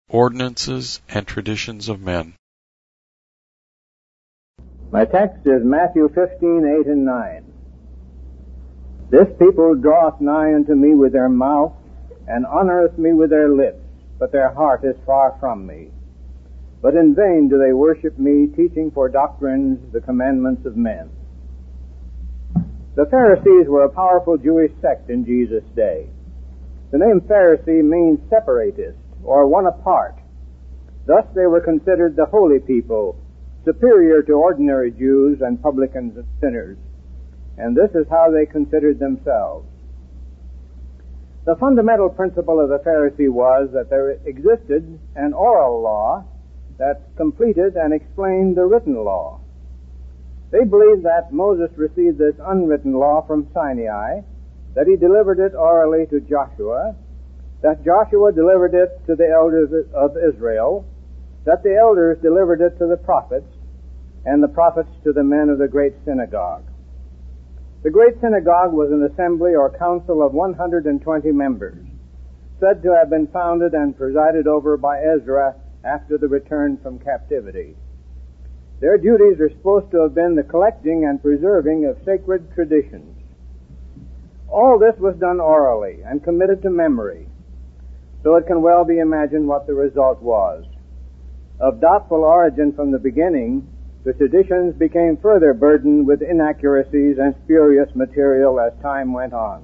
Ordinances and Traditions of Men. My text is Matthew 15:8 and 9. This people draweth nigh unto me with their mouth, and honoreth me with their lips, but their heart is far from me. But in vain do they worship me, teaching for doctrines the commandments of men. The Pharisees were a powerful Jewish sect in Jesus' day. The name Pharisee means separatist, or one apart. Thus they were considered the holy people, superior to ordinary Jews and publicans and sinners. And this is how they considered themselves. The fundamental principle of the Pharisee was that there existed an oral law that completed and explained the written law. They believed that Moses received this unwritten law from Sinai, that he delivered it orally to Joshua, that Joshua delivered it to the elders of Israel, that the elders delivered it to the prophets, and the prophets to the men of the great synagogue. The great synagogue was an assembly or council of 120 members, said to have been founded and presided over by Ezra after the return from captivity. Their duties are supposed to have been the collecting and preserving of sacred traditions. All this was done orally and committed to memory, so it can well be imagined what the result was. Of doubtful origin from the beginning, the traditions became further burdened with inaccuracies and spurious material as time went on.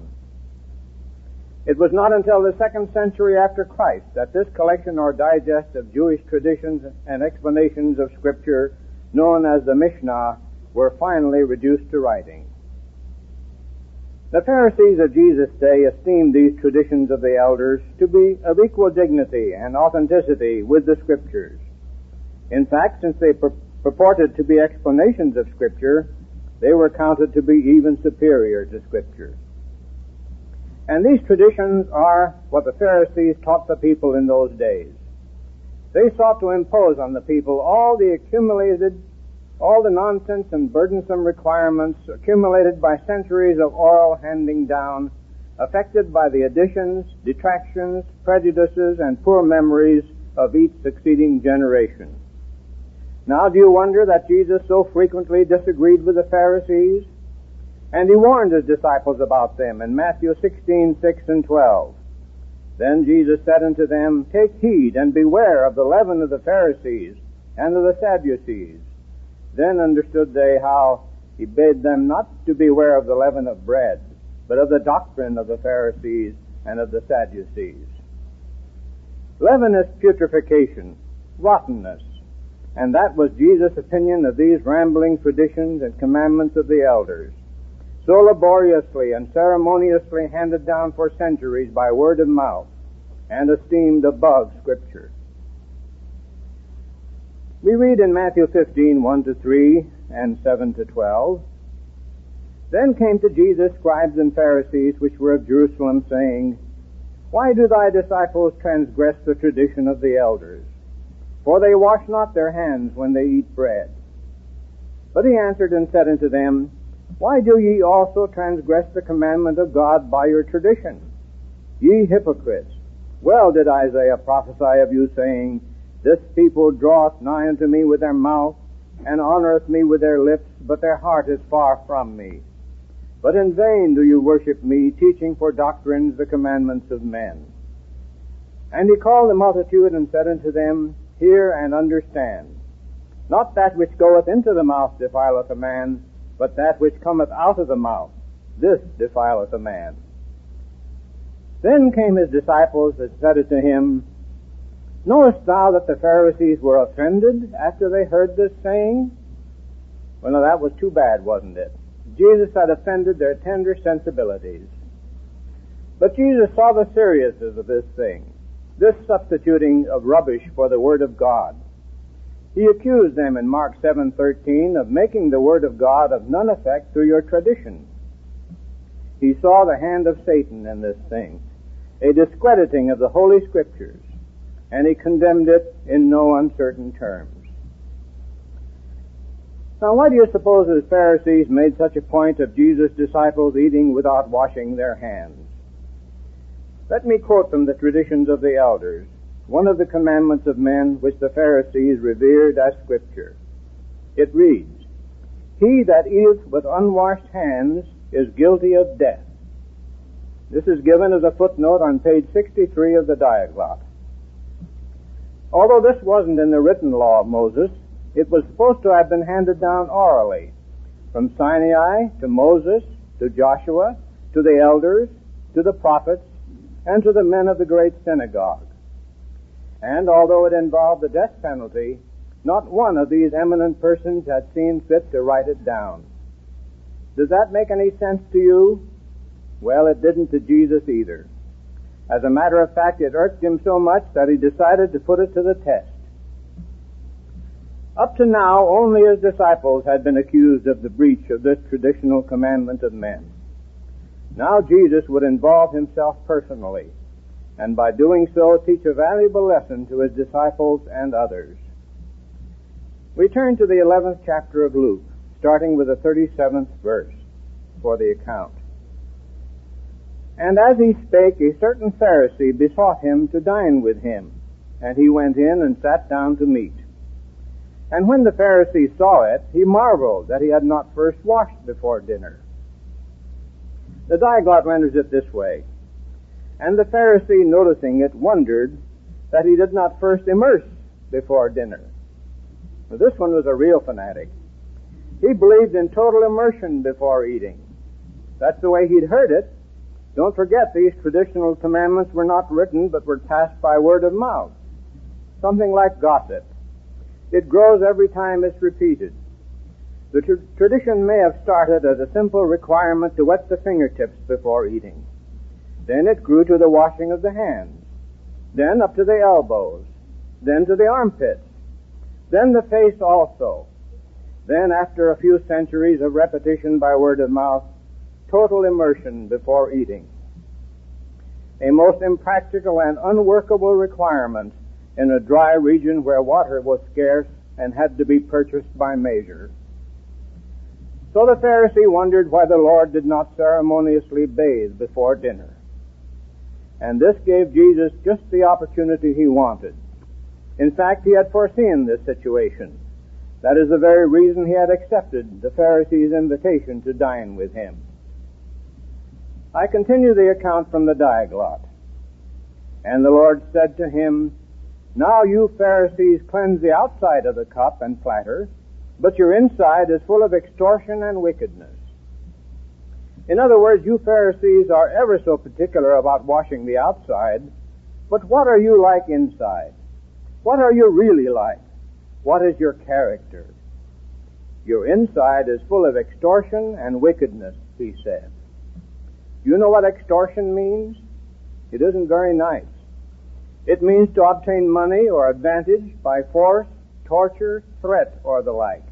It was not until the 2nd century after Christ that this collection or digest of Jewish traditions and explanations of Scripture, known as the Mishnah, were finally reduced to writing. The Pharisees of Jesus' day esteemed these traditions of the elders to be of equal dignity and authenticity with the Scriptures. In fact, since they purported to be explanations of Scripture, they were counted to be even superior to Scripture. And these traditions are what the Pharisees taught the people in those days. They sought to impose on the people all the nonsense and burdensome requirements accumulated by centuries of oral handing down, affected by the additions, detractions, prejudices, and poor memories of each succeeding generation. Now, do you wonder that Jesus so frequently disagreed with the Pharisees? And he warned his disciples about them in Matthew 16:6 and 12. Then Jesus said unto them, Take heed and beware of the leaven of the Pharisees and of the Sadducees. Then understood they how he bade them not to beware of the leaven of bread, but of the doctrine of the Pharisees and of the Sadducees. Leaven is putrefaction, rottenness, and that was Jesus' opinion of these rambling traditions and commandments of the elders, so laboriously and ceremoniously handed down for centuries by word of mouth, and esteemed above Scripture. We read in Matthew 15:1-3 and 7-12, Then came to Jesus scribes and Pharisees which were of Jerusalem, saying, Why do thy disciples transgress the tradition of the elders? For they wash not their hands when they eat bread. But he answered and said unto them, Why do ye also transgress the commandment of God by your tradition? Ye hypocrites, well did Isaiah prophesy of you, saying, This people draweth nigh unto me with their mouth, and honoreth me with their lips, but their heart is far from me. But in vain do you worship me, teaching for doctrines the commandments of men. And he called the multitude and said unto them, Hear and understand. Not that which goeth into the mouth defileth a man, but that which cometh out of the mouth, this defileth a man. Then came his disciples and said unto him, Knowest thou that the Pharisees were offended after they heard this saying? Well, now that was too bad, wasn't it? Jesus had offended their tender sensibilities. But Jesus saw the seriousness of this thing, this substituting of rubbish for the Word of God. He accused them in Mark 7:13 of making the Word of God of none effect through your tradition. He saw the hand of Satan in this thing, a discrediting of the Holy Scriptures, and he condemned it in no uncertain terms. Now, why do you suppose the Pharisees made such a point of Jesus' disciples eating without washing their hands? Let me quote from the traditions of the elders, one of the commandments of men which the Pharisees revered as Scripture. It reads, "He that eateth with unwashed hands is guilty of death." This is given as a footnote on page 63 of the Diaglott. Although this wasn't in the written law of Moses, it was supposed to have been handed down orally, from Sinai to Moses, to Joshua, to the elders, to the prophets, and to the men of the great synagogue. And although it involved the death penalty, not one of these eminent persons had seen fit to write it down. Does that make any sense to you? Well, it didn't to Jesus either. As a matter of fact, it irked him so much that he decided to put it to the test. Up to now, only his disciples had been accused of the breach of this traditional commandment of men. Now Jesus would involve himself personally, and by doing so teach a valuable lesson to his disciples and others. We turn to the 11th chapter of Luke, starting with the 37th verse for the account. "And as he spake, a certain Pharisee besought him to dine with him, and he went in and sat down to meat. And when the Pharisee saw it, he marveled that he had not first washed before dinner." The Diaglott renders it this way, "And the Pharisee, noticing it, wondered that he did not first immerse before dinner." Now, this one was a real fanatic. He believed in total immersion before eating. That's the way he'd heard it. Don't forget, these traditional commandments were not written, but were passed by word of mouth. Something like gossip. It grows every time it's repeated. The tradition may have started as a simple requirement to wet the fingertips before eating. Then it grew to the washing of the hands. Then up to the elbows. Then to the armpits. Then the face also. Then, after a few centuries of repetition by word of mouth, total immersion before eating. A most impractical and unworkable requirement in a dry region where water was scarce and had to be purchased by measure. So the Pharisee wondered why the Lord did not ceremoniously bathe before dinner. And this gave Jesus just the opportunity he wanted. In fact, he had foreseen this situation. That is the very reason he had accepted the Pharisee's invitation to dine with him. I continue the account from the Diaglott. "And the Lord said to him, Now you Pharisees cleanse the outside of the cup and platter, but your inside is full of extortion and wickedness." In other words, you Pharisees are ever so particular about washing the outside, but what are you like inside? What are you really like? What is your character? Your inside is full of extortion and wickedness, he said. You know what extortion means? It isn't very nice. It means to obtain money or advantage by force, torture, threat, or the like.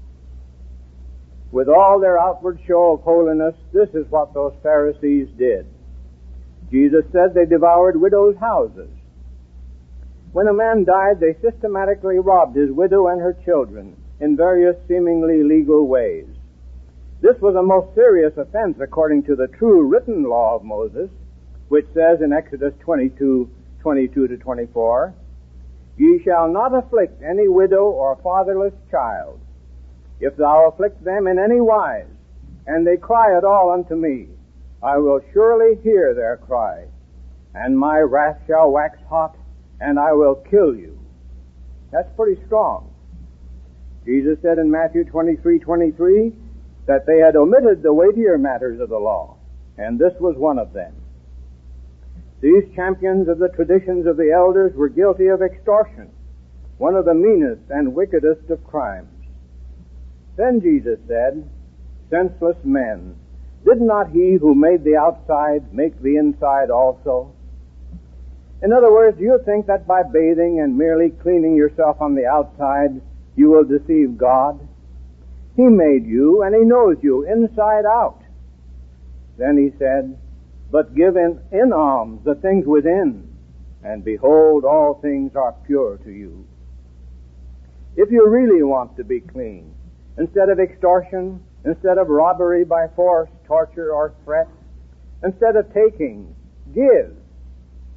With all their outward show of holiness, this is what those Pharisees did. Jesus said they devoured widows' houses. When a man died, they systematically robbed his widow and her children in various seemingly legal ways. This was a most serious offense according to the true written law of Moses, which says in Exodus 22:22-24, "Ye shall not afflict any widow or fatherless child. If thou afflict them in any wise, and they cry at all unto me, I will surely hear their cry, and my wrath shall wax hot, and I will kill you." That's pretty strong. Jesus said in Matthew 23:23 that they had omitted the weightier matters of the law, and this was one of them. These champions of the traditions of the elders were guilty of extortion, one of the meanest and wickedest of crimes. Then Jesus said, "Senseless men, did not he who made the outside make the inside also?" In other words, do you think that by bathing and merely cleaning yourself on the outside, you will deceive God? He made you, and he knows you inside out. Then he said, "But give in alms the things within, and behold, all things are pure to you." If you really want to be clean, instead of extortion, instead of robbery by force, torture, or threat, instead of taking, give.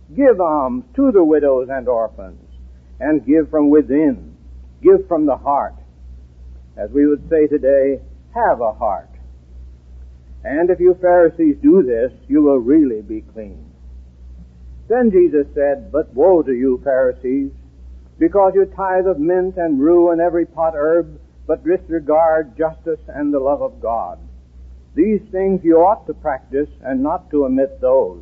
Give alms to the widows and orphans, and give from within. Give from the heart. As we would say today, have a heart. And if you Pharisees do this, you will really be clean. Then Jesus said, But woe to you, Pharisees, because you tithe of mint and rue and every pot herb, but disregard justice and the love of God. These things you ought to practice, and not to omit those.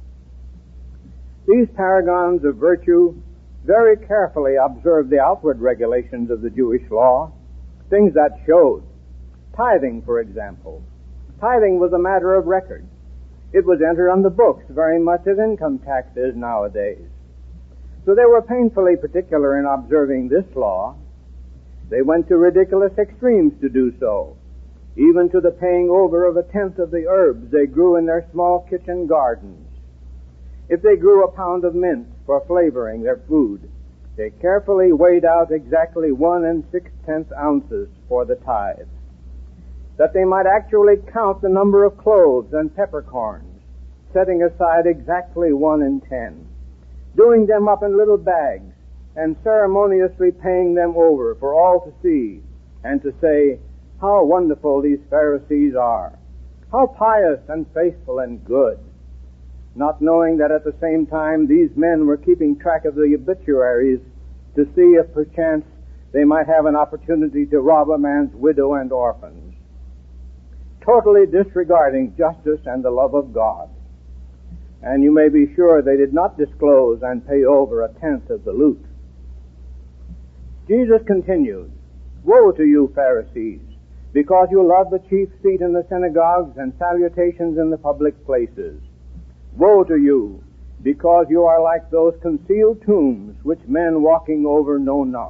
These paragons of virtue very carefully observed the outward regulations of the Jewish law, things that showed. Tithing, for example. Tithing was a matter of record. It was entered on the books very much as income tax is nowadays. So they were painfully particular in observing this law. They went to ridiculous extremes to do so, even to the paying over of 1/10 of the herbs they grew in their small kitchen gardens. If they grew a pound of mint for flavoring their food, they carefully weighed out exactly 1 6/10 ounces for the tithe, that they might actually count the number of cloves and peppercorns, setting aside exactly 1 in 10, doing them up in little bags, and ceremoniously paying them over for all to see, and to say, how wonderful these Pharisees are, how pious and faithful and good, not knowing that at the same time these men were keeping track of the obituaries to see if perchance they might have an opportunity to rob a man's widow and orphans, totally disregarding justice and the love of God. And you may be sure they did not disclose and pay over 1/10 of the loot. Jesus continued, Woe to you, Pharisees, because you love the chief seat in the synagogues and salutations in the public places. Woe to you, because you are like those concealed tombs which men walking over know not.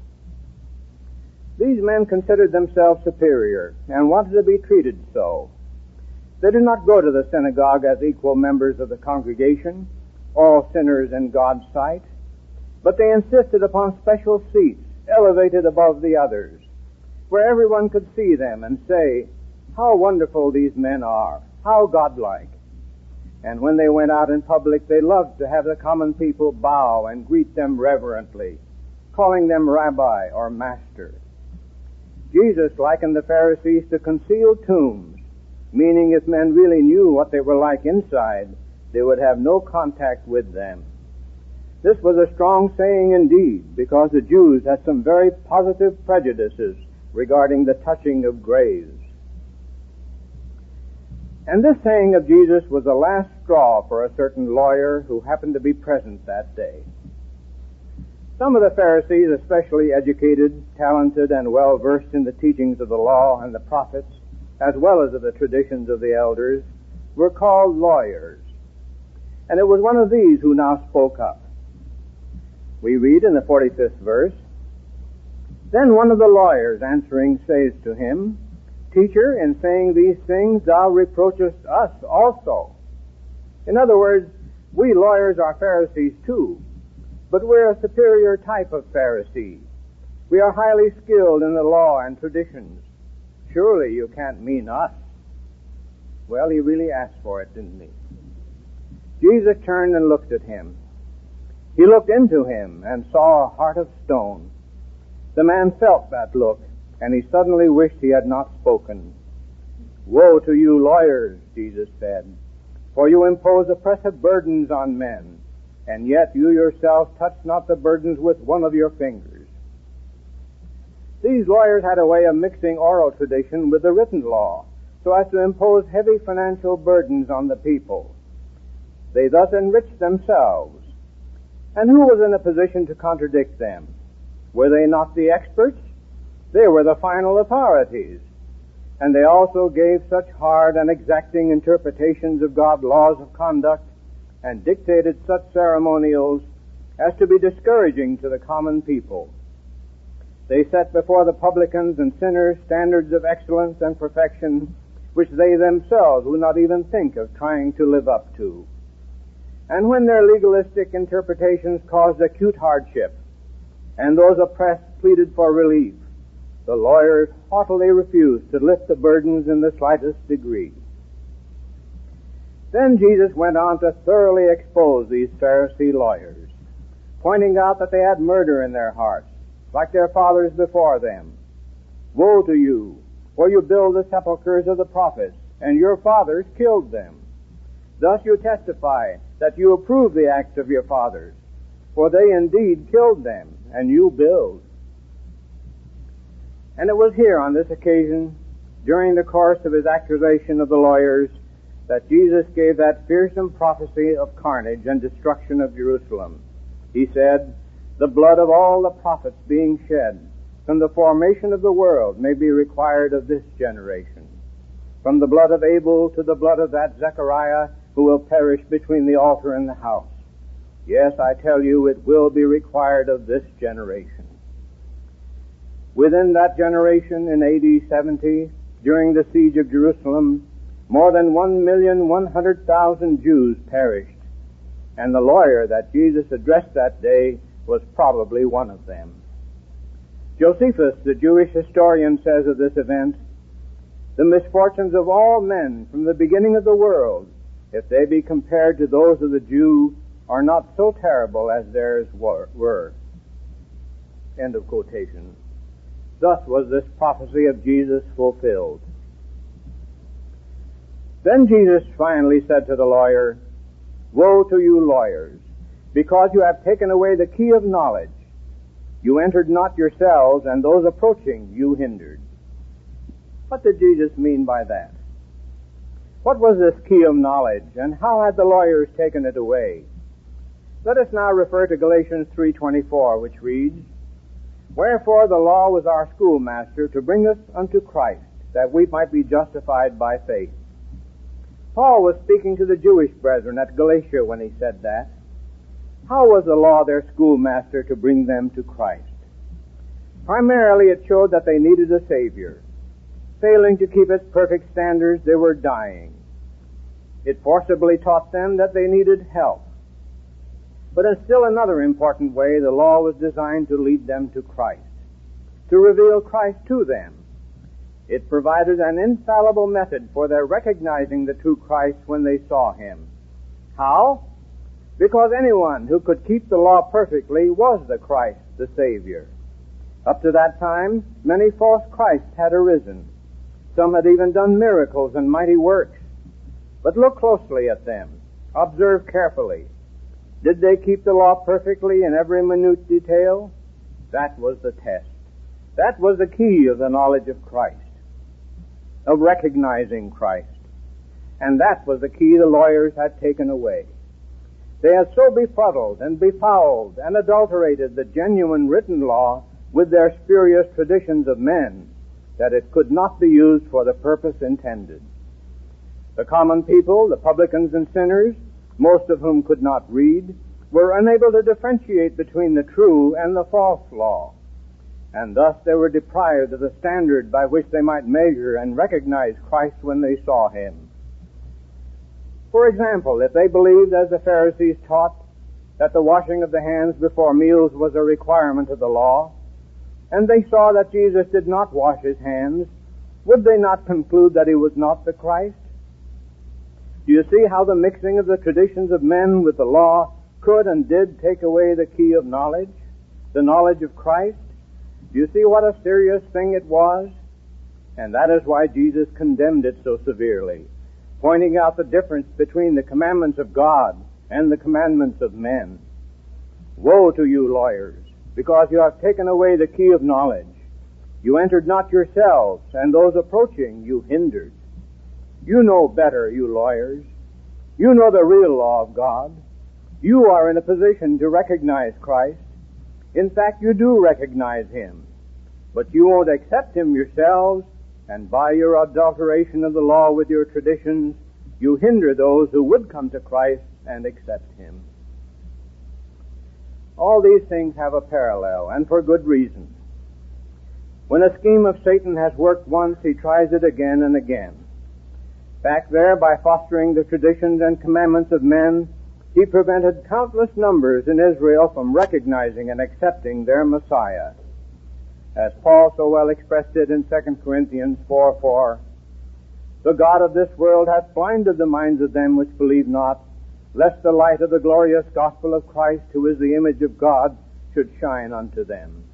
These men considered themselves superior and wanted to be treated so. They did not go to the synagogue as equal members of the congregation, all sinners in God's sight, but they insisted upon special seats elevated above the others, where everyone could see them and say, how wonderful these men are, how godlike. And when they went out in public, they loved to have the common people bow and greet them reverently, calling them rabbi or master. Jesus likened the Pharisees to concealed tombs, meaning if men really knew what they were like inside, they would have no contact with them. This was a strong saying indeed, because the Jews had some very positive prejudices regarding the touching of graves. And this saying of Jesus was the last straw for a certain lawyer who happened to be present that day. Some of the Pharisees, especially educated, talented, and well-versed in the teachings of the law and the prophets, as well as of the traditions of the elders, were called lawyers. And it was one of these who now spoke up. We read in the 45th verse, Then one of the lawyers answering says to him, Teacher, in saying these things thou reproachest us also. In other words, we lawyers are Pharisees too, but we're a superior type of Pharisee. We are highly skilled in the law and traditions. Surely you can't mean us. Well, he really asked for it, didn't he? Jesus turned and looked at him. He looked into him and saw a heart of stone. The man felt that look, and he suddenly wished he had not spoken. Woe to you lawyers, Jesus said, for you impose oppressive burdens on men, and yet you yourselves touch not the burdens with one of your fingers. These lawyers had a way of mixing oral tradition with the written law, so as to impose heavy financial burdens on the people. They thus enriched themselves. And who was in a position to contradict them? Were they not the experts? They were the final authorities. And they also gave such hard and exacting interpretations of God's laws of conduct and dictated such ceremonials as to be discouraging to the common people. They set before the publicans and sinners standards of excellence and perfection which they themselves would not even think of trying to live up to. And when their legalistic interpretations caused acute hardship, and those oppressed pleaded for relief, the lawyers haughtily refused to lift the burdens in the slightest degree. Then Jesus went on to thoroughly expose these Pharisee lawyers, pointing out that they had murder in their hearts, like their fathers before them. Woe to you, for you build the sepulchres of the prophets, and your fathers killed them. Thus you testify that you approve the acts of your fathers, for they indeed killed them, and you build. And it was here on this occasion, during the course of his accusation of the lawyers, that Jesus gave that fearsome prophecy of carnage and destruction of Jerusalem. He said, "The blood of all the prophets being shed from the formation of the world may be required of this generation, from the blood of Abel to the blood of that Zechariah who will perish between the altar and the house. Yes, I tell you, it will be required of this generation." Within that generation, in AD 70, during the siege of Jerusalem, more than 1,100,000 Jews perished, and the lawyer that Jesus addressed that day was probably one of them. Josephus, the Jewish historian, says of this event, "The misfortunes of all men from the beginning of the world, if they be compared to those of the Jew, are not so terrible as theirs were." End of quotation. Thus was this prophecy of Jesus fulfilled. Then Jesus finally said to the lawyer, "Woe to you lawyers, because you have taken away the key of knowledge. You entered not yourselves, and those approaching you hindered." What did Jesus mean by that? What was this key of knowledge, and how had the lawyers taken it away? Let us now refer to Galatians 3:24, which reads, "Wherefore the law was our schoolmaster to bring us unto Christ, that we might be justified by faith." Paul was speaking to the Jewish brethren at Galatia when he said that. How was the law their schoolmaster to bring them to Christ? Primarily it showed that they needed a Savior. Failing to keep its perfect standards, they were dying. It forcibly taught them that they needed help. But in still another important way, the law was designed to lead them to Christ, to reveal Christ to them. It provided an infallible method for their recognizing the true Christ when they saw him. How? Because anyone who could keep the law perfectly was the Christ, the Savior. Up to that time, many false Christs had arisen. Some had even done miracles and mighty works. But look closely at them. Observe carefully. Did they keep the law perfectly in every minute detail? That was the test. That was the key of the knowledge of Christ, of recognizing Christ. And that was the key the lawyers had taken away. They had so befuddled and befouled and adulterated the genuine written law with their spurious traditions of men that it could not be used for the purpose intended. The common people, the publicans and sinners, most of whom could not read, were unable to differentiate between the true and the false law, and thus they were deprived of the standard by which they might measure and recognize Christ when they saw him. For example, if they believed, as the Pharisees taught, that the washing of the hands before meals was a requirement of the law, and they saw that Jesus did not wash his hands, would they not conclude that he was not the Christ? Do you see how the mixing of the traditions of men with the law could and did take away the key of knowledge, the knowledge of Christ? Do you see what a serious thing it was? And that is why Jesus condemned it so severely, pointing out the difference between the commandments of God and the commandments of men. Woe to you, lawyers, because you have taken away the key of knowledge. You entered not yourselves, and those approaching you hindered. You know better, you lawyers. You know the real law of God. You are in a position to recognize Christ. In fact, you do recognize him. But you won't accept him yourselves, and by your adulteration of the law with your traditions, you hinder those who would come to Christ and accept him. All these things have a parallel, and for good reason. When a scheme of Satan has worked once, he tries it again and again. Back there, by fostering the traditions and commandments of men, he prevented countless numbers in Israel from recognizing and accepting their Messiah. As Paul so well expressed it in 2 Corinthians 4:4, The God of this world hath blinded the minds of them which believe not, lest the light of the glorious gospel of Christ, who is the image of God, should shine unto them.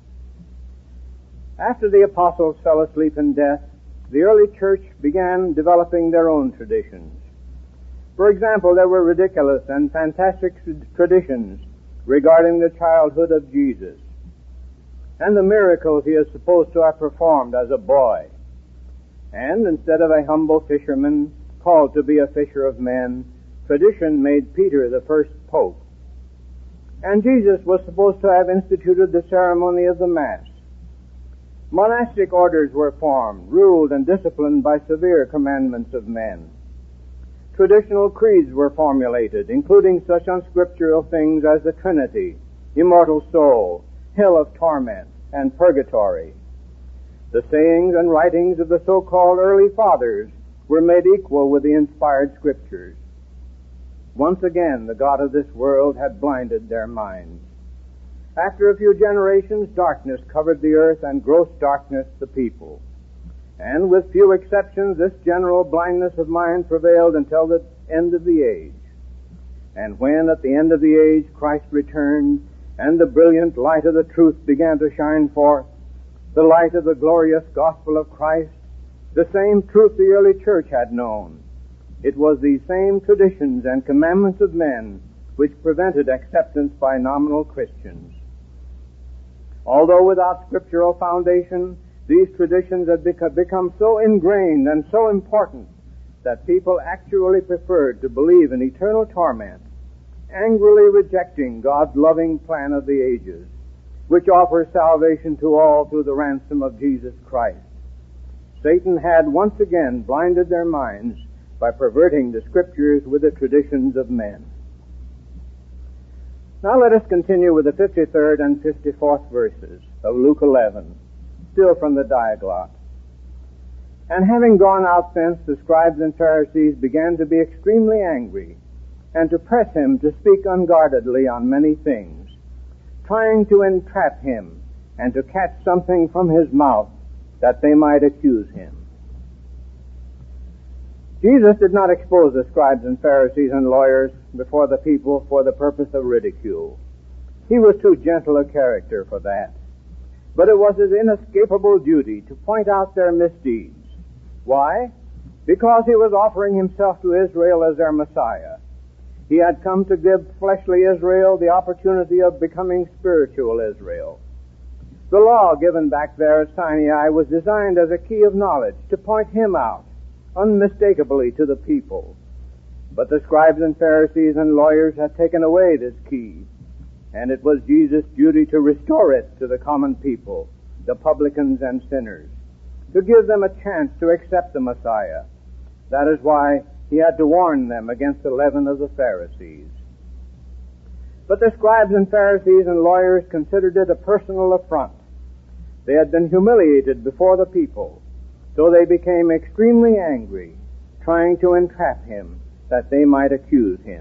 After the apostles fell asleep in death, the early church began developing their own traditions. For example, there were ridiculous and fantastic traditions regarding the childhood of Jesus and the miracles he is supposed to have performed as a boy. And instead of a humble fisherman called to be a fisher of men, tradition made Peter the first pope. And Jesus was supposed to have instituted the ceremony of the Mass. Monastic orders were formed, ruled and disciplined by severe commandments of men. Traditional creeds were formulated, including such unscriptural things as the Trinity, immortal soul, hell of torment, and purgatory. The sayings and writings of the so-called early fathers were made equal with the inspired scriptures. Once again, the God of this world had blinded their minds. After a few generations, darkness covered the earth and gross darkness the people. And with few exceptions, this general blindness of mind prevailed until the end of the age. And when, at the end of the age, Christ returned, and the brilliant light of the truth began to shine forth, the light of the glorious gospel of Christ, the same truth the early church had known, it was these same traditions and commandments of men which prevented acceptance by nominal Christians. Although without scriptural foundation, these traditions had become so ingrained and so important that people actually preferred to believe in eternal torment, angrily rejecting God's loving plan of the ages, which offers salvation to all through the ransom of Jesus Christ. Satan had once again blinded their minds by perverting the Scriptures with the traditions of men. Now let us continue with the 53rd and 54th verses of Luke 11, still from the Diaglott. And having gone out thence, the scribes and Pharisees began to be extremely angry, and to press him to speak unguardedly on many things, trying to entrap him and to catch something from his mouth that they might accuse him. Jesus did not expose the scribes and Pharisees and lawyers before the people for the purpose of ridicule. He was too gentle a character for that. But it was his inescapable duty to point out their misdeeds. Why? Because he was offering himself to Israel as their Messiah. He had come to give fleshly Israel the opportunity of becoming spiritual Israel. The law given back there at Sinai was designed as a key of knowledge to point him out unmistakably to the people. But the scribes and Pharisees and lawyers had taken away this key, and it was Jesus' duty to restore it to the common people, the publicans and sinners, to give them a chance to accept the Messiah. That is why he had to warn them against the leaven of the Pharisees. But the scribes and Pharisees and lawyers considered it a personal affront. They had been humiliated before the people, so they became extremely angry, trying to entrap him that they might accuse him.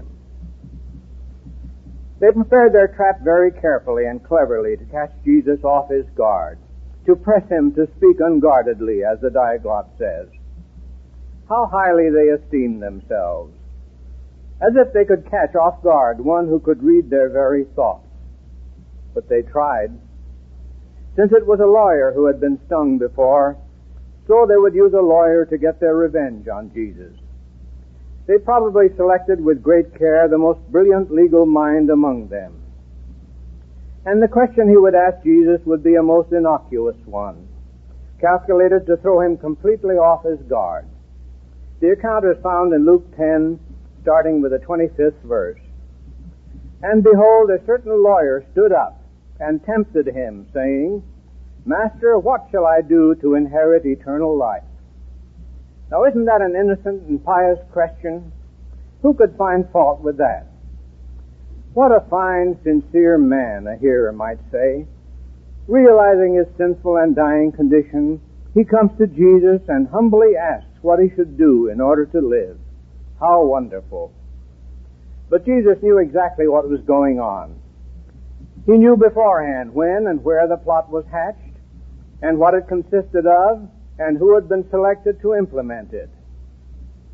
They prepared their trap very carefully and cleverly to catch Jesus off his guard, to press him to speak unguardedly, as the Diaglott says. How highly they esteemed themselves, as if they could catch off guard one who could read their very thoughts. But they tried. Since it was a lawyer who had been stung before, so they would use a lawyer to get their revenge on Jesus. They probably selected with great care the most brilliant legal mind among them. And the question he would ask Jesus would be a most innocuous one, calculated to throw him completely off his guard. The account is found in Luke 10, starting with the 25th verse. And behold, a certain lawyer stood up and tempted him, saying, Master, what shall I do to inherit eternal life? Now, isn't that an innocent and pious question? Who could find fault with that? What a fine, sincere man, a hearer might say. Realizing his sinful and dying condition, he comes to Jesus and humbly asks what he should do in order to live. How wonderful. But Jesus knew exactly what was going on. He knew beforehand when and where the plot was hatched, and what it consisted of, and who had been selected to implement it.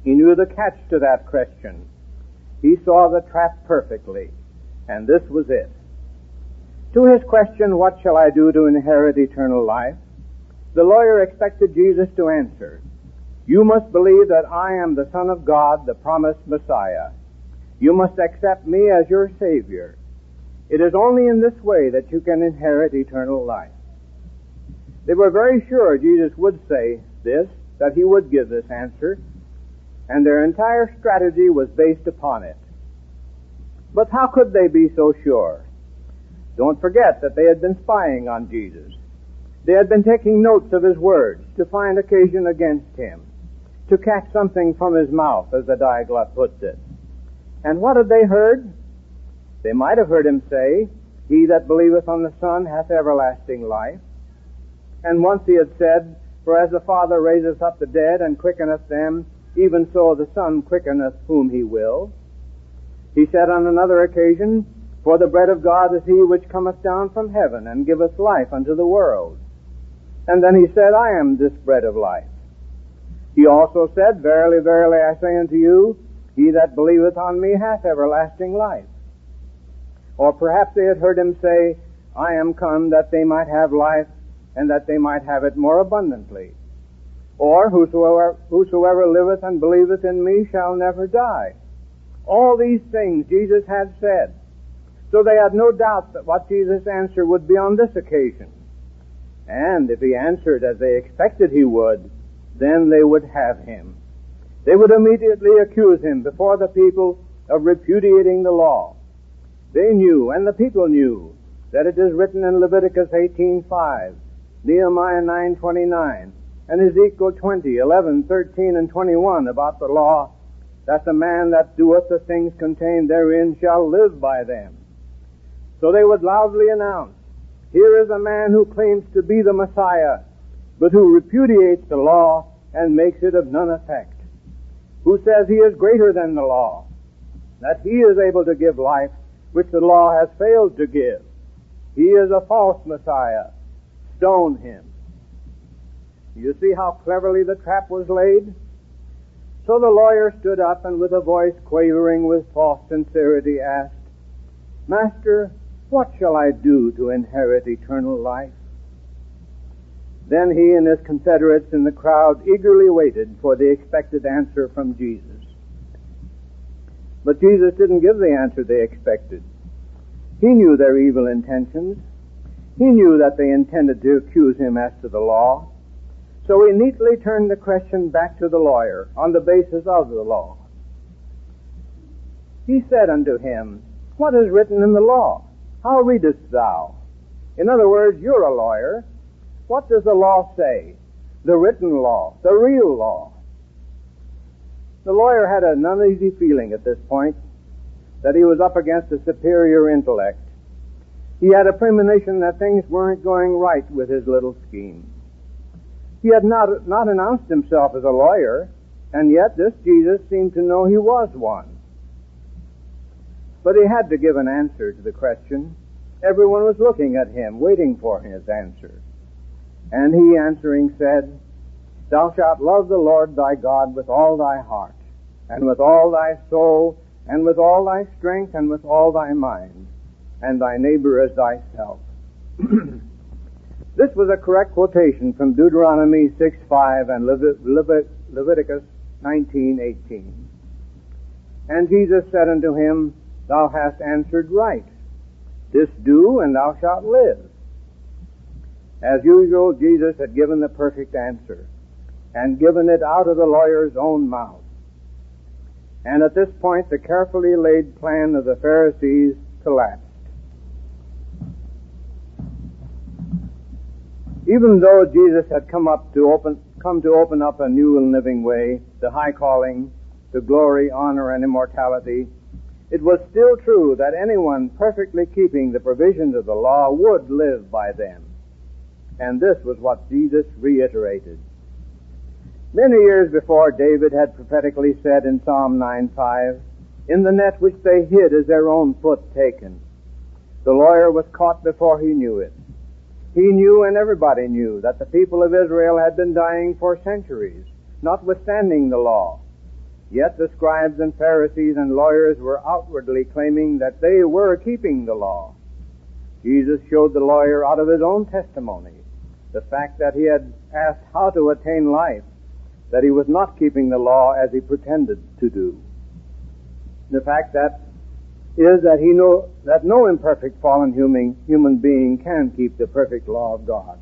He knew the catch to that question. He saw the trap perfectly, and this was it. To his question, what shall I do to inherit eternal life? The lawyer expected Jesus to answer, you must believe that I am the Son of God, the promised Messiah. You must accept me as your Savior. It is only in this way that you can inherit eternal life. They were very sure Jesus would say this, that he would give this answer, and their entire strategy was based upon it. But how could they be so sure? Don't forget that they had been spying on Jesus. They had been taking notes of his words to find occasion against him, to catch something from his mouth, as the Diaglott puts it. And what had they heard? They might have heard him say, he that believeth on the Son hath everlasting life. And once he had said, for as the Father raiseth up the dead and quickeneth them, even so the Son quickeneth whom he will. He said on another occasion, for the bread of God is he which cometh down from heaven and giveth life unto the world. And then he said, I am this bread of life. He also said, verily, verily, I say unto you, he that believeth on me hath everlasting life. Or perhaps they had heard him say, I am come that they might have life, and that they might have it more abundantly. Or whosoever liveth and believeth in me shall never die. All these things Jesus had said. So they had no doubt that what Jesus' answer would be on this occasion. And if he answered as they expected he would, then they would have him. They would immediately accuse him before the people of repudiating the law. They knew, and the people knew, that it is written in Leviticus 18:5, Nehemiah 9:29, and Ezekiel 20:11, 13, and 21 about the law, that the man that doeth the things contained therein shall live by them. So they would loudly announce, here is a man who claims to be the Messiah, but who repudiates the law and makes it of none effect, who says he is greater than the law, that he is able to give life which the law has failed to give. He is a false Messiah. Stone him. You see how cleverly the trap was laid? So the lawyer stood up and with a voice quavering with false sincerity asked, Master, what shall I do to inherit eternal life? Then he and his confederates in the crowd eagerly waited for the expected answer from Jesus. But Jesus didn't give the answer they expected. He knew their evil intentions. He knew that they intended to accuse him as to the law. So he neatly turned the question back to the lawyer on the basis of the law. He said unto him, What is written in the law? How readest thou? In other words, you're a lawyer. What does the law say? The written law, the real law. The lawyer had an uneasy feeling at this point that he was up against a superior intellect. He had a premonition that things weren't going right with his little scheme. He had not announced himself as a lawyer, and yet this Jesus seemed to know he was one. But he had to give an answer to the question. Everyone was looking at him, waiting for his answer. And he answering said, Thou shalt love the Lord thy God with all thy heart, and with all thy soul, and with all thy strength, and with all thy mind, and thy neighbor as thyself. This was a correct quotation from Deuteronomy 6:5 and Leviticus 19:18. And Jesus said unto him, Thou hast answered right. This do, and thou shalt live. As usual, Jesus had given the perfect answer, and given it out of the lawyer's own mouth. And at this point, the carefully laid plan of the Pharisees collapsed. Even though Jesus had come to open up a new and living way, the high calling, to glory, honor, and immortality, it was still true that anyone perfectly keeping the provisions of the law would live by them. And this was what Jesus reiterated. Many years before, David had prophetically said in Psalm 9:5, In the net which they hid is their own foot taken. The lawyer was caught before he knew it. He knew, and everybody knew, that the people of Israel had been dying for centuries, notwithstanding the law. Yet the scribes and Pharisees and lawyers were outwardly claiming that they were keeping the law. Jesus showed the lawyer out of his own testimony the fact that he had asked how to attain life, that he was not keeping the law as he pretended to do. The fact that is that he knew that no imperfect fallen human being can keep the perfect law of God.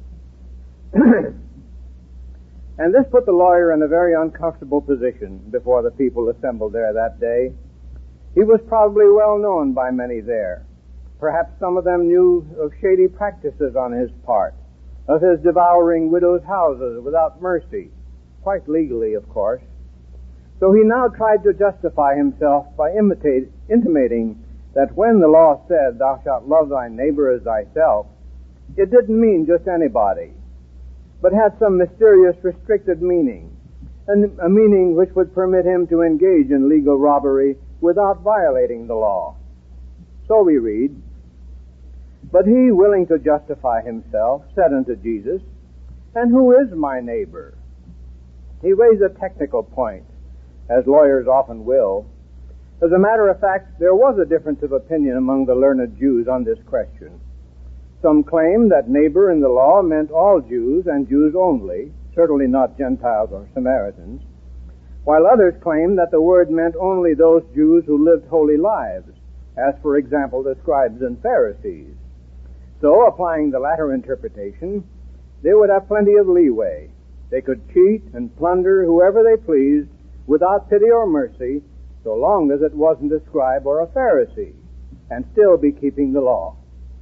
And this put the lawyer in a very uncomfortable position before the people assembled there that day. He was probably well known by many there. Perhaps some of them knew of shady practices on his part, of his devouring widows' houses without mercy, quite legally, of course. So he now tried to justify himself by intimating that when the law said, "Thou shalt love thy neighbor as thyself," it didn't mean just anybody, but had some mysterious restricted meaning, and a meaning which would permit him to engage in legal robbery without violating the law. So we read, "But he, willing to justify himself, said unto Jesus, And who is my neighbor?" He raised a technical point, as lawyers often will. As a matter of fact, there was a difference of opinion among the learned Jews on this question. Some claimed that neighbor in the law meant all Jews and Jews only, certainly not Gentiles or Samaritans, while others claimed that the word meant only those Jews who lived holy lives, as for example the scribes and Pharisees. So, applying the latter interpretation, they would have plenty of leeway. They could cheat and plunder whoever they pleased without pity or mercy, so long as it wasn't a scribe or a Pharisee, and still be keeping the law.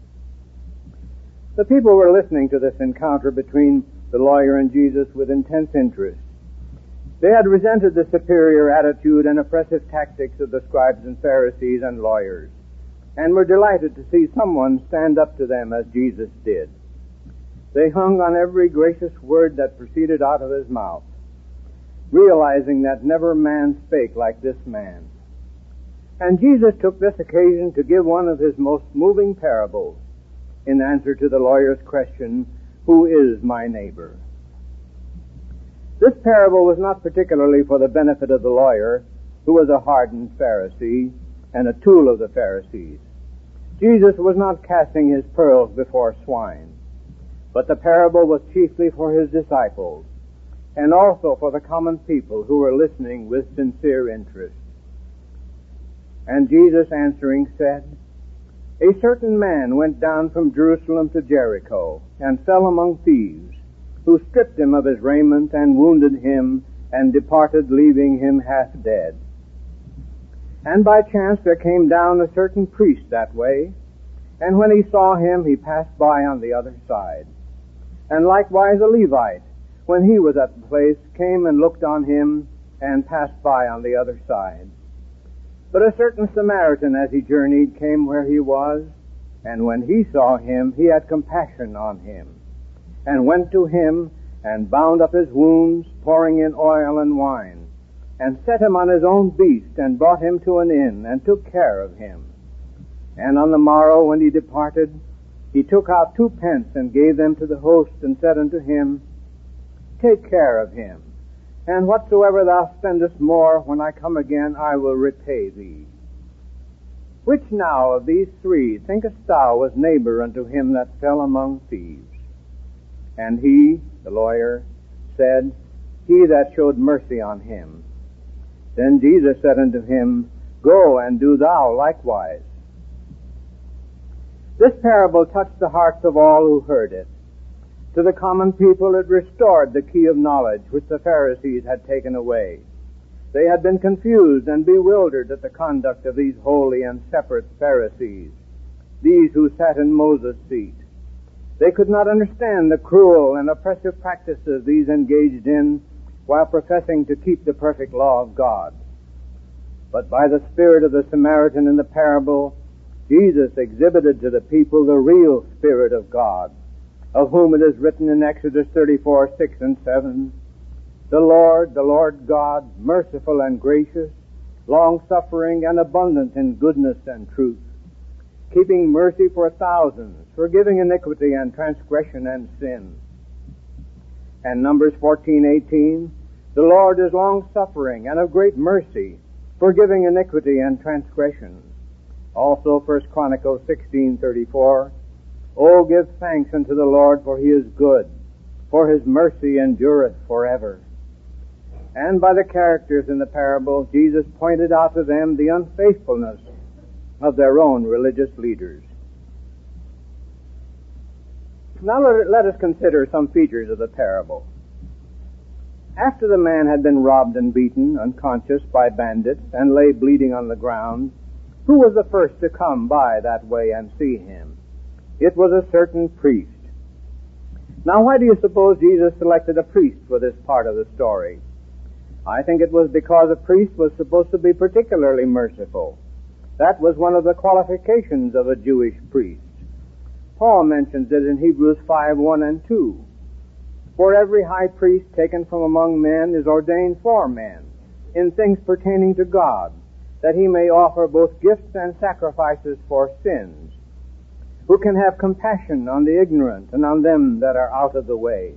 The people were listening to this encounter between the lawyer and Jesus with intense interest. They had resented the superior attitude and oppressive tactics of the scribes and Pharisees and lawyers, and were delighted to see someone stand up to them as Jesus did. They hung on every gracious word that proceeded out of his mouth, realizing that never man spake like this man. And Jesus took this occasion to give one of his most moving parables in answer to the lawyer's question, "Who is my neighbor?" This parable was not particularly for the benefit of the lawyer, who was a hardened Pharisee and a tool of the Pharisees. Jesus was not casting his pearls before swine, but the parable was chiefly for his disciples, and also for the common people who were listening with sincere interest. And Jesus answering said, "A certain man went down from Jerusalem to Jericho, and fell among thieves, who stripped him of his raiment, and wounded him, and departed, leaving him half dead. And by chance there came down a certain priest that way, and when he saw him, he passed by on the other side. And likewise a Levite, when he was at the place, came and looked on him, and passed by on the other side. But a certain Samaritan, as he journeyed, came where he was, and when he saw him, he had compassion on him, and went to him, and bound up his wounds, pouring in oil and wine, and set him on his own beast, and brought him to an inn, and took care of him. And on the morrow, when he departed, he took out 2 pence, and gave them to the host, and said unto him, Take care of him, and whatsoever thou spendest more, when I come again, I will repay thee. Which now of these 3 thinkest thou was neighbor unto him that fell among thieves? And he," the lawyer, "said, He that showed mercy on him. Then Jesus said unto him, Go and do thou likewise." This parable touched the hearts of all who heard it. To the common people it restored the key of knowledge which the Pharisees had taken away. They had been confused and bewildered at the conduct of these holy and separate Pharisees, these who sat in Moses' seat. They could not understand the cruel and oppressive practices these engaged in while professing to keep the perfect law of God. But by the spirit of the Samaritan in the parable, Jesus exhibited to the people the real Spirit of God, of whom it is written in Exodus 34, 6 and 7, the Lord God, merciful and gracious, long-suffering and abundant in goodness and truth, keeping mercy for thousands, forgiving iniquity and transgression and sin." And Numbers 14:18, The Lord is long-suffering and of great mercy, forgiving iniquity and transgression. Also 1 Chronicles 16:34, O give thanks unto the Lord, for he is good, for his mercy endureth forever. And by the characters in the parable, Jesus pointed out to them the unfaithfulness of their own religious leaders. Now let us consider some features of the parable. After the man had been robbed and beaten, unconscious, by bandits, and lay bleeding on the ground, who was the first to come by that way and see him? It was a certain priest. Now, why do you suppose Jesus selected a priest for this part of the story? I think it was because a priest was supposed to be particularly merciful. That was one of the qualifications of a Jewish priest. Paul mentions it in Hebrews 5:1 and 2. For every high priest taken from among men is ordained for men, in things pertaining to God, that he may offer both gifts and sacrifices for sins, who can have compassion on the ignorant and on them that are out of the way.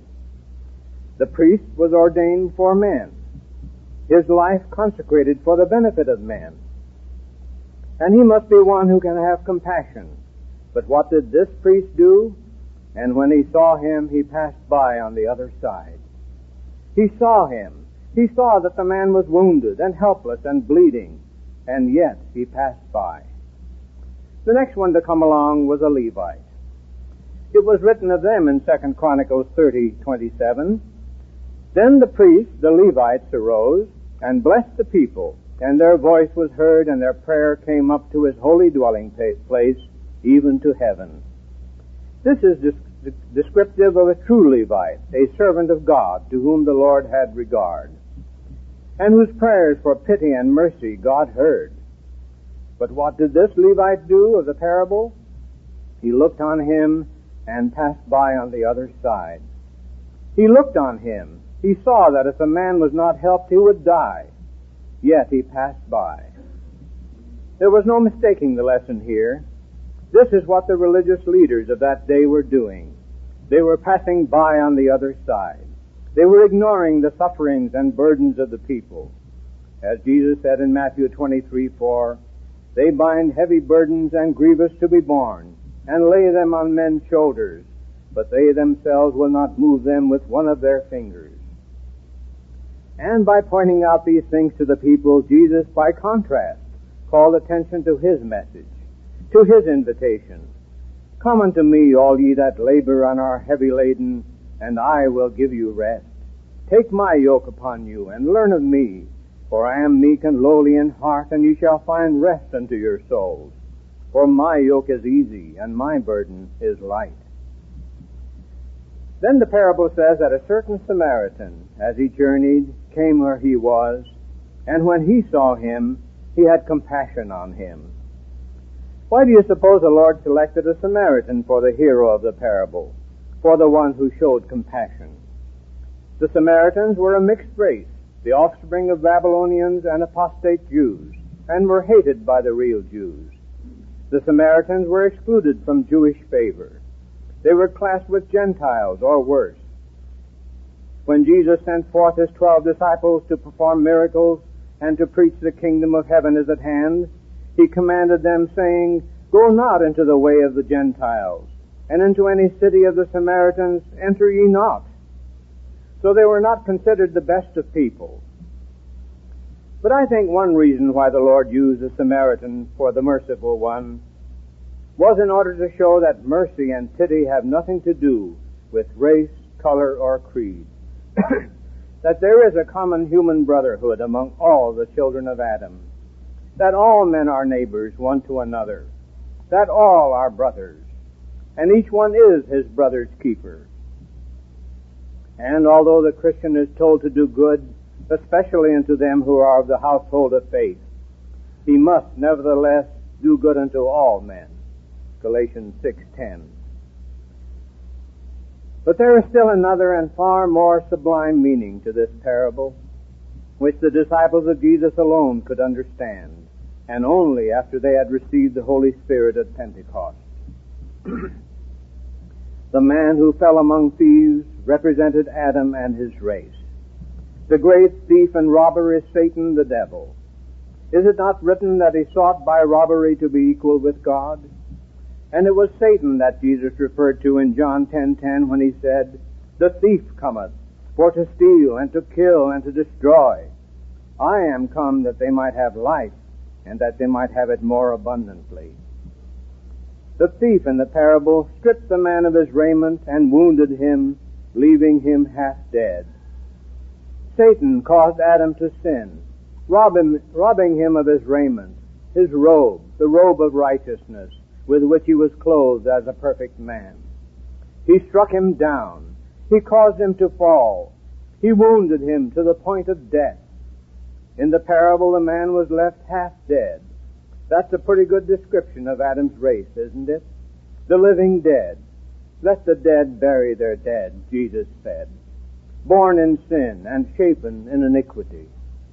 The priest was ordained for men, his life consecrated for the benefit of men. And he must be one who can have compassion. But what did this priest do? And when he saw him, he passed by on the other side. He saw him. He saw that the man was wounded and helpless and bleeding, and yet he passed by. The next one to come along was a Levite. It was written of them in 2 Chronicles 30:27. Then the priests, the Levites, arose and blessed the people, and their voice was heard, and their prayer came up to his holy dwelling place, even to heaven. This is descriptive of a true Levite, a servant of God, to whom the Lord had regard, and whose prayers for pity and mercy God heard. But what did this Levite do of the parable? He looked on him and passed by on the other side. He looked on him. He saw that if the man was not helped, he would die. Yet he passed by. There was no mistaking the lesson here. This is what the religious leaders of that day were doing. They were passing by on the other side. They were ignoring the sufferings and burdens of the people. As Jesus said in Matthew 23:4, they bind heavy burdens and grievous to be borne, and lay them on men's shoulders, but they themselves will not move them with one of their fingers. And by pointing out these things to the people, Jesus, by contrast, called attention to his message, to his invitation. Come unto me, all ye that labor and are heavy laden, and I will give you rest. Take my yoke upon you, and learn of me, for I am meek and lowly in heart, and ye shall find rest unto your souls. For my yoke is easy, and my burden is light. Then the parable says that a certain Samaritan, as he journeyed, came where he was, and when he saw him, he had compassion on him. Why do you suppose the Lord selected a Samaritan for the hero of the parable, for the one who showed compassion? The Samaritans were a mixed race, the offspring of Babylonians and apostate Jews, and were hated by the real Jews. The Samaritans were excluded from Jewish favor. They were classed with Gentiles, or worse. When Jesus sent forth his 12 disciples to perform miracles and to preach the kingdom of heaven is at hand, he commanded them, saying, Go not into the way of the Gentiles, and into any city of the Samaritans enter ye not. So they were not considered the best of people. But I think one reason why the Lord used the Samaritan for the merciful one was in order to show that mercy and pity have nothing to do with race, color, or creed. That there is a common human brotherhood among all the children of Adam. That all men are neighbors one to another. That all are brothers. And each one is his brother's keeper. And although the Christian is told to do good, especially unto them who are of the household of faith, he must nevertheless do good unto all men. Galatians 6:10. But there is still another and far more sublime meaning to this parable, which the disciples of Jesus alone could understand, and only after they had received the Holy Spirit at Pentecost. The man who fell among thieves represented Adam and his race. The great thief and robber is Satan the devil. Is it not written that he sought by robbery to be equal with God? And it was Satan that Jesus referred to in John 10:10 when he said, "The thief cometh for to steal and to kill and to destroy. I am come that they might have life, and that they might have it more abundantly." The thief in the parable stripped the man of his raiment and wounded him, leaving him half dead. Satan caused Adam to sin, robbing him of his raiment, his robe, the robe of righteousness, with which he was clothed as a perfect man. He struck him down. He caused him to fall. He wounded him to the point of death. In the parable, the man was left half dead. That's a pretty good description of Adam's race, isn't it? The living dead. Let the dead bury their dead, Jesus said. Born in sin and shapen in iniquity.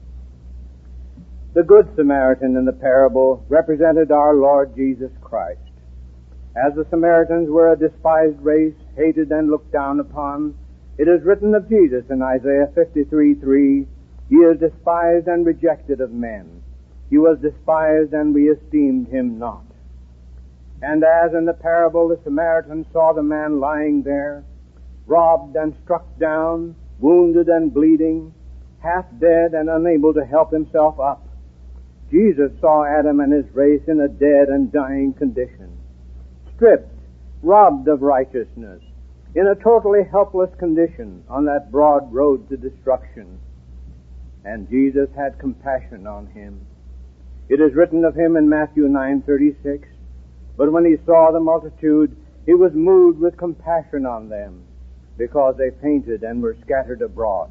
The Good Samaritan in the parable represented our Lord Jesus Christ. As the Samaritans were a despised race, hated and looked down upon, it is written of Jesus in Isaiah 53:3, "He is despised and rejected of men. He was despised and we esteemed him not." And as in the parable the Samaritan saw the man lying there, robbed and struck down, wounded and bleeding, half dead and unable to help himself up, Jesus saw Adam and his race in a dead and dying condition, stripped, robbed of righteousness, in a totally helpless condition on that broad road to destruction. And Jesus had compassion on him. It is written of him in Matthew 9:36, "But when he saw the multitude, he was moved with compassion on them, because they fainted and were scattered abroad."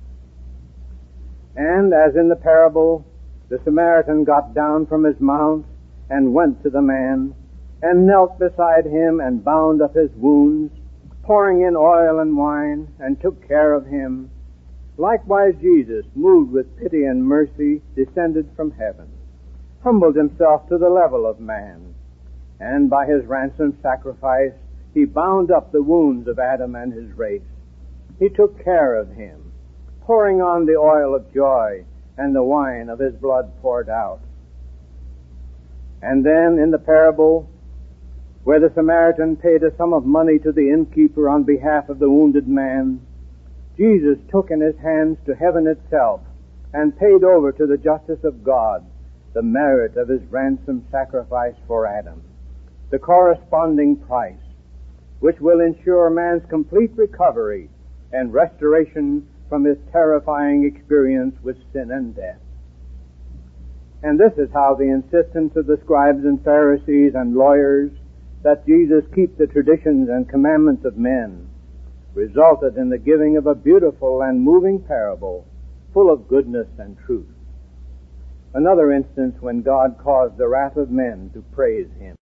And as in the parable, the Samaritan got down from his mount and went to the man, and knelt beside him and bound up his wounds, pouring in oil and wine, and took care of him. Likewise Jesus, moved with pity and mercy, descended from heaven, humbled himself to the level of man, and by his ransom sacrifice he bound up the wounds of Adam and his race. He took care of him, pouring on the oil of joy and the wine of his blood poured out. And then in the parable, where the Samaritan paid a sum of money to the innkeeper on behalf of the wounded man, Jesus took in his hands to heaven itself and paid over to the justice of God the merit of his ransom sacrifice for Adam, the corresponding price, which will ensure man's complete recovery and restoration from his terrifying experience with sin and death. And this is how the insistence of the scribes and Pharisees and lawyers that Jesus keep the traditions and commandments of men resulted in the giving of a beautiful and moving parable full of goodness and truth. Another instance when God caused the wrath of men to praise him.